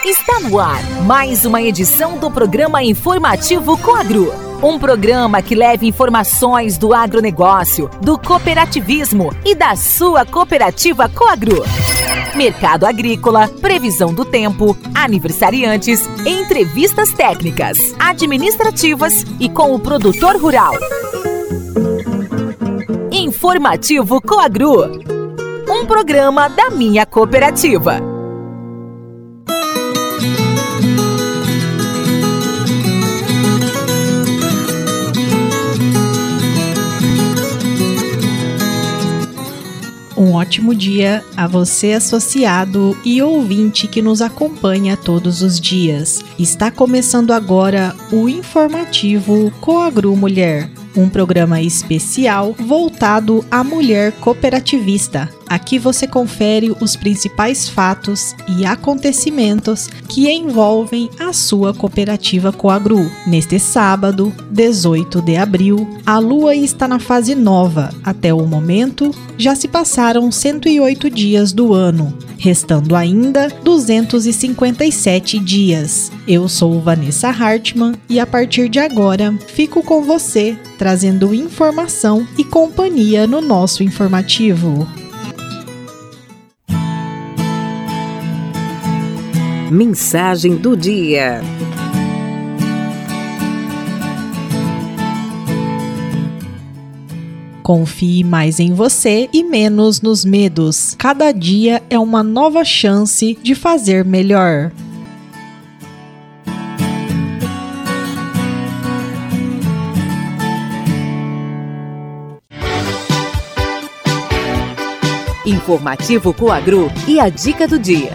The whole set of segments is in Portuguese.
Está no ar mais uma edição do programa informativo Coagro. Um programa que leva informações do agronegócio, do cooperativismo e da sua cooperativa Coagro. Mercado agrícola, previsão do tempo, aniversariantes, entrevistas técnicas, administrativas e com o produtor rural. Informativo Coagro. Um programa da minha cooperativa. Um ótimo dia a você, associado e ouvinte que nos acompanha todos os dias. Está começando agora o informativo Coagro Mulher, um programa especial voltado à mulher cooperativista. Aqui você confere os principais fatos e acontecimentos que envolvem a sua cooperativa Coagro. Neste sábado, 18 de abril, a lua está na fase nova. Até o momento, já se passaram 108 dias do ano, restando ainda 257 dias. Eu sou Vanessa Hartmann e a partir de agora fico com você, trazendo informação e companhia no nosso informativo. Mensagem do dia. Confie mais em você e menos nos medos. Cada dia é uma nova chance de fazer melhor. Informativo Coagro e a dica do dia.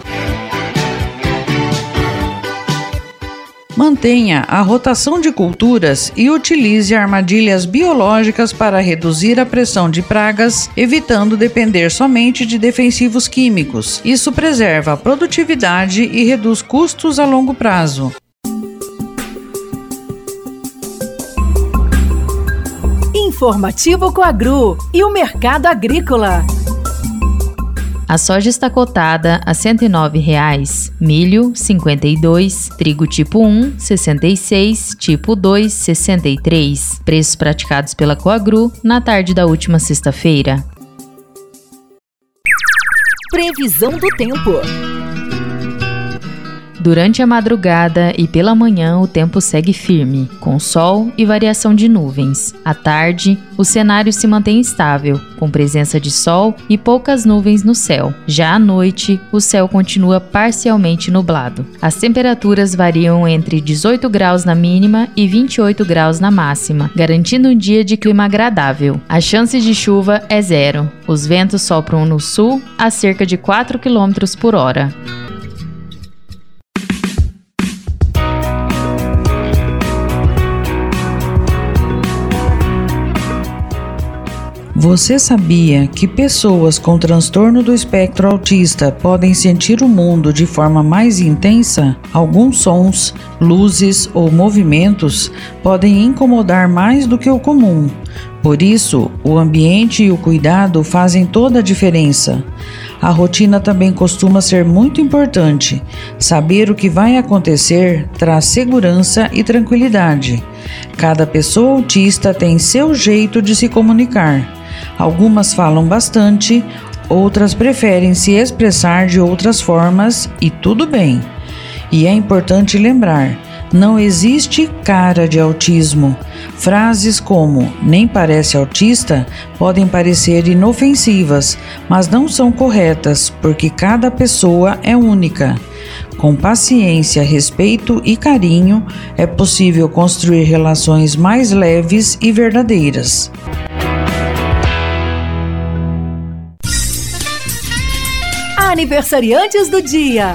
Mantenha a rotação de culturas e utilize armadilhas biológicas para reduzir a pressão de pragas, evitando depender somente de defensivos químicos. Isso preserva a produtividade e reduz custos a longo prazo. Informativo Coagro e o mercado agrícola. A soja está cotada a R$ 109,00, milho 52, trigo tipo 1 66, tipo 2 63. Preços praticados pela Coagro na tarde da última sexta-feira. Previsão do tempo. Durante a madrugada e pela manhã o tempo segue firme, com sol e variação de nuvens. À tarde, o cenário se mantém estável, com presença de sol e poucas nuvens no céu. Já à noite, o céu continua parcialmente nublado. As temperaturas variam entre 18 graus na mínima e 28 graus na máxima, garantindo um dia de clima agradável. A chance de chuva é 0. Os ventos sopram no sul a cerca de 4 km por hora. Você sabia que pessoas com transtorno do espectro autista podem sentir o mundo de forma mais intensa? Alguns sons, luzes ou movimentos podem incomodar mais do que o comum. Por isso, o ambiente e o cuidado fazem toda a diferença. A rotina também costuma ser muito importante. Saber o que vai acontecer traz segurança e tranquilidade. Cada pessoa autista tem seu jeito de se comunicar. Algumas falam bastante, outras preferem se expressar de outras formas e tudo bem. E é importante lembrar, não existe cara de autismo. Frases como "nem parece autista" podem parecer inofensivas, mas não são corretas, porque cada pessoa é única. Com paciência, respeito e carinho, é possível construir relações mais leves e verdadeiras. Aniversariantes do dia.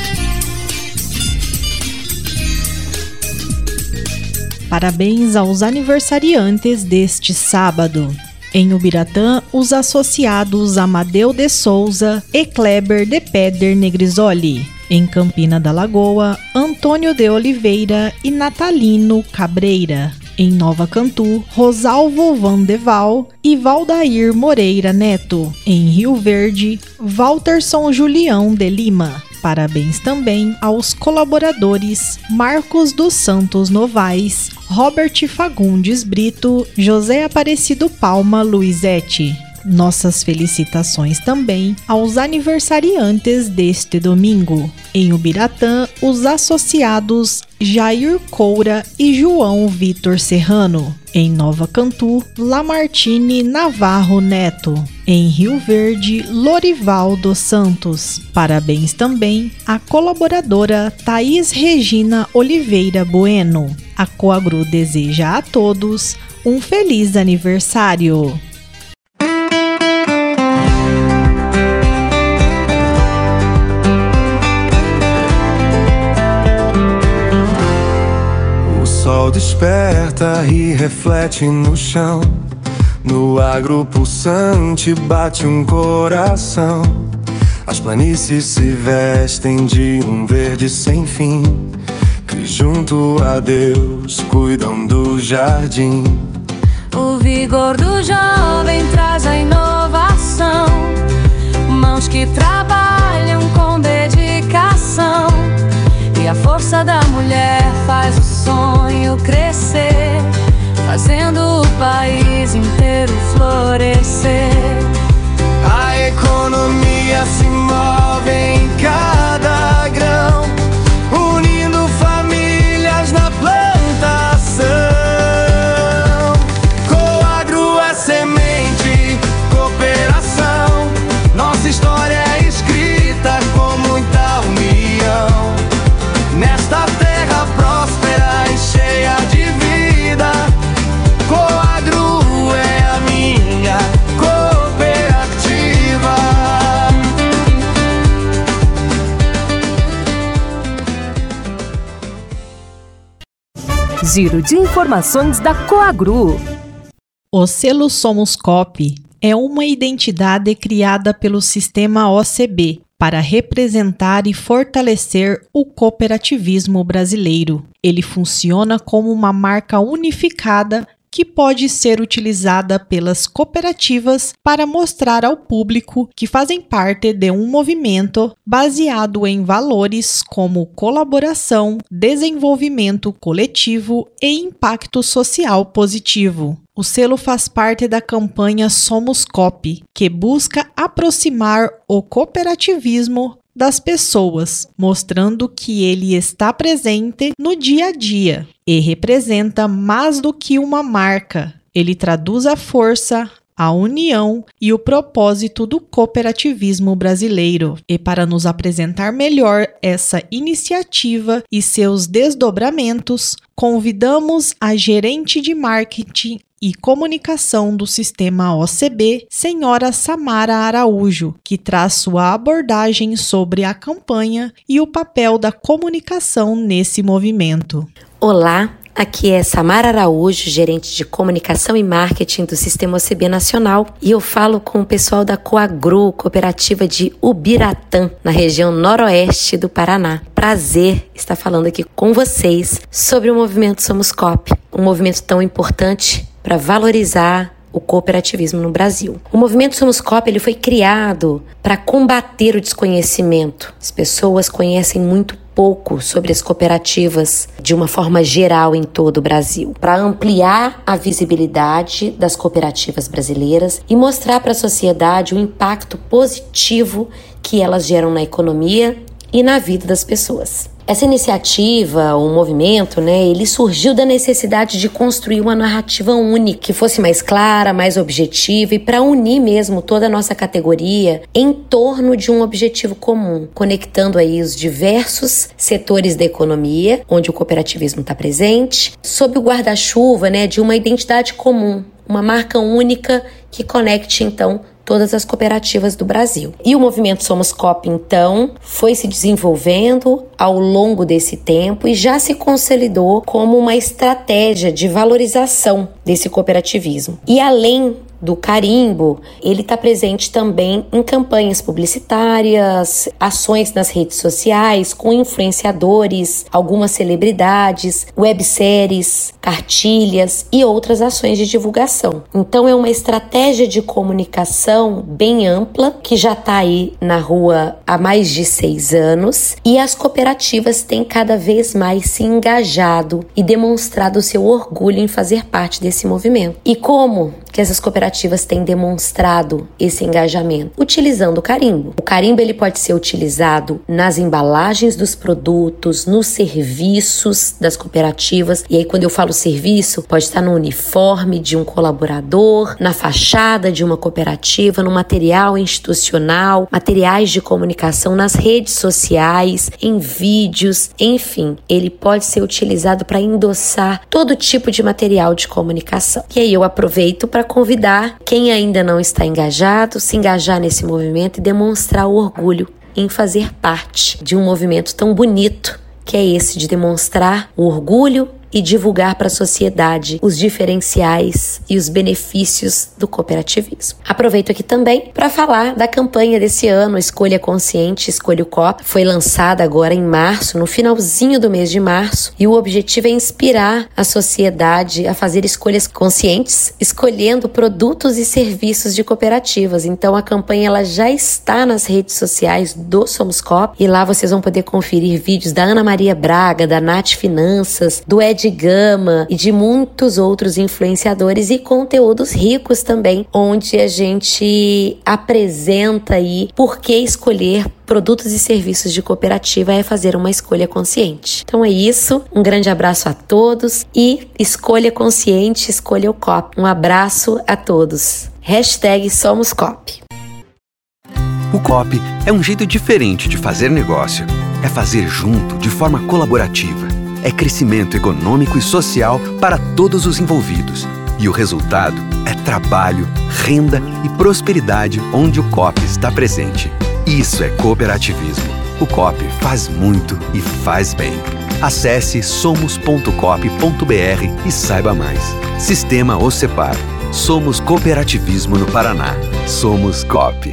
Parabéns aos aniversariantes deste sábado. Em Ubiratã, os associados Amadeu de Souza e Kleber de Peder Negrisoli. Em Campina da Lagoa, Antônio de Oliveira e Natalino Cabreira. Em Nova Cantu, Rosalvo Vandeval e Valdair Moreira Neto. Em Rio Verde, Walterson Julião de Lima. Parabéns também aos colaboradores Marcos dos Santos Novaes, Robert Fagundes Brito, José Aparecido Palma Luizete. Nossas felicitações também aos aniversariantes deste domingo. Em Ubiratã, os associados Jair Coura e João Vitor Serrano. Em Nova Cantu, Lamartine Navarro Neto. Em Rio Verde, Lorival dos Santos. Parabéns também à colaboradora Thaís Regina Oliveira Bueno. A Coagru deseja a todos um feliz aniversário. O sol desperta e reflete no chão. No agro pulsante bate um coração. As planícies se vestem de um verde sem fim, que junto a Deus cuidam do jardim. O vigor do jovem traz a inovação, mãos que trabalham com dedicação, e a força da mulher faz o sonho crescer, fazendo o país inteiro florescer. A economia se move em cada grão, unindo famílias na plantação. Coagru é semente, cooperação. Nossa história é escrita com muita união. Nesta terra próspera e cheia de vida, Coagru é a minha cooperativa. Giro de informações da Coagru. O selo Somos Coop é uma identidade criada pelo sistema OCB para representar e fortalecer o cooperativismo brasileiro. Ele funciona como uma marca unificada que pode ser utilizada pelas cooperativas para mostrar ao público que fazem parte de um movimento baseado em valores como colaboração, desenvolvimento coletivo e impacto social positivo. O selo faz parte da campanha Somos Coop, que busca aproximar o cooperativismo das pessoas, mostrando que ele está presente no dia a dia e representa mais do que uma marca. Ele traduz a força, a união e o propósito do cooperativismo brasileiro. E para nos apresentar melhor essa iniciativa e seus desdobramentos, convidamos a gerente de marketing e comunicação do sistema OCB, senhora Samara Araújo, que traz sua abordagem sobre a campanha e o papel da comunicação nesse movimento. Olá, aqui é Samara Araújo, gerente de comunicação e marketing do Sistema OCB Nacional, e eu falo com o pessoal da Coagru, cooperativa de Ubiratã, na região noroeste do Paraná. Prazer estar falando aqui com vocês sobre o movimento Somos Coop, um movimento tão importante para valorizar o cooperativismo no Brasil. O movimento Somos Coop ele foi criado para combater o desconhecimento. As pessoas conhecem muito pouco sobre as cooperativas de uma forma geral em todo o Brasil, para ampliar a visibilidade das cooperativas brasileiras e mostrar para a sociedade o impacto positivo que elas geram na economia e na vida das pessoas. Essa iniciativa, o movimento, ele surgiu da necessidade de construir uma narrativa única, que fosse mais clara, mais objetiva e para unir mesmo toda a nossa categoria em torno de um objetivo comum, conectando aí os diversos setores da economia, onde o cooperativismo está presente, sob o guarda-chuva, de uma identidade comum, uma marca única que conecte, então, todas as cooperativas do Brasil. E o movimento Somos Coop, então, foi se desenvolvendo ao longo desse tempo e já se consolidou como uma estratégia de valorização desse cooperativismo. E além do carimbo, ele está presente também em campanhas publicitárias, ações nas redes sociais, com influenciadores, algumas celebridades, webséries, cartilhas e outras ações de divulgação. Então é uma estratégia de comunicação bem ampla, que já está aí na rua há mais de 6 anos, e as cooperativas têm cada vez mais se engajado e demonstrado o seu orgulho em fazer parte desse movimento. E como que essas cooperativas têm demonstrado esse engajamento? Utilizando o carimbo. O carimbo ele pode ser utilizado nas embalagens dos produtos, nos serviços das cooperativas, e aí quando eu falo serviço, pode estar no uniforme de um colaborador, na fachada de uma cooperativa, no material institucional, materiais de comunicação, nas redes sociais, em vídeos, enfim, ele pode ser utilizado para endossar todo tipo de material de comunicação. E aí eu aproveito para convidar quem ainda não está engajado, se engajar nesse movimento e demonstrar o orgulho em fazer parte de um movimento tão bonito que é esse de demonstrar o orgulho e divulgar para a sociedade os diferenciais e os benefícios do cooperativismo. Aproveito aqui também para falar da campanha desse ano, Escolha Consciente, Escolha o COP. Foi lançada agora em março, no finalzinho do mês de março, e o objetivo é inspirar a sociedade a fazer escolhas conscientes, escolhendo produtos e serviços de cooperativas. Então a campanha ela já está nas redes sociais do Somos Coop, e lá vocês vão poder conferir vídeos da Ana Maria Braga, da Nath Finanças, do Ed Gama e de muitos outros influenciadores, e conteúdos ricos também, onde a gente apresenta aí por que escolher produtos e serviços de cooperativa é fazer uma escolha consciente. Então é isso, um grande abraço a todos e escolha consciente, escolha o COP. Um abraço a todos. #SomosCoop. O COP é um jeito diferente de fazer negócio. É fazer junto, de forma colaborativa. É crescimento econômico e social para todos os envolvidos. E o resultado é trabalho, renda e prosperidade onde o COP está presente. Isso é cooperativismo. O COP faz muito e faz bem. Acesse somos.coop.br e saiba mais. Sistema OCEPAR. Somos cooperativismo no Paraná. Somos COP.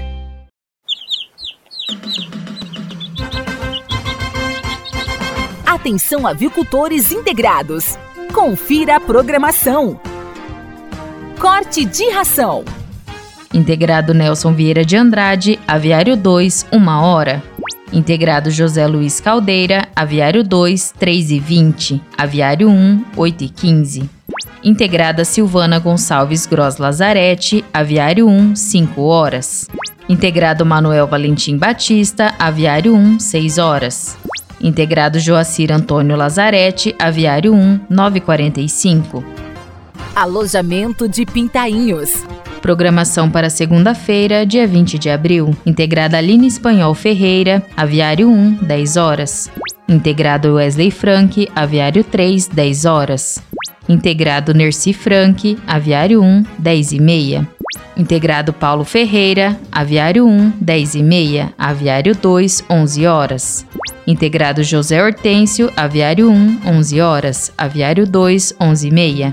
Atenção, avicultores integrados. Confira a programação. Corte de ração. Integrado Nelson Vieira de Andrade, Aviário 2, 1h. Integrado José Luiz Caldeira, Aviário 2, 3h20. Aviário 1, 8h15. Integrada Silvana Gonçalves Gross Lazarete, Aviário 1, 5h. Integrado Manuel Valentim Batista, Aviário 1, 6h. Integrado Joacir Antônio Lazarete, Aviário 1, 9h45. Alojamento de Pintainhos. Programação para segunda-feira, dia 20 de abril. Integrada Aline Espanhol Ferreira, Aviário 1, 10h. Integrado Wesley Frank, Aviário 3, 10h. Integrado Nerci Frank, Aviário 1, 10h30. Integrado Paulo Ferreira, Aviário 1, 10h30. Aviário 2, 11h. Integrado José Hortêncio, Aviário 1, 11h. Aviário 2, 11h30.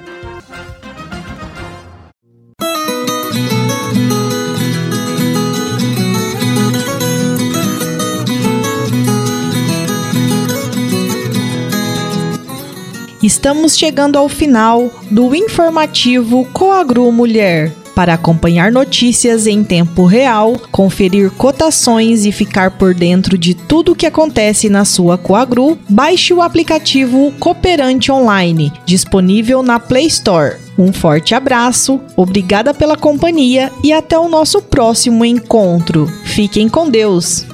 Estamos chegando ao final do informativo Coagru Mulher. Para acompanhar notícias em tempo real, conferir cotações e ficar por dentro de tudo o que acontece na sua Coagru, baixe o aplicativo Cooperante Online, disponível na Play Store. Um forte abraço, obrigada pela companhia e até o nosso próximo encontro. Fiquem com Deus!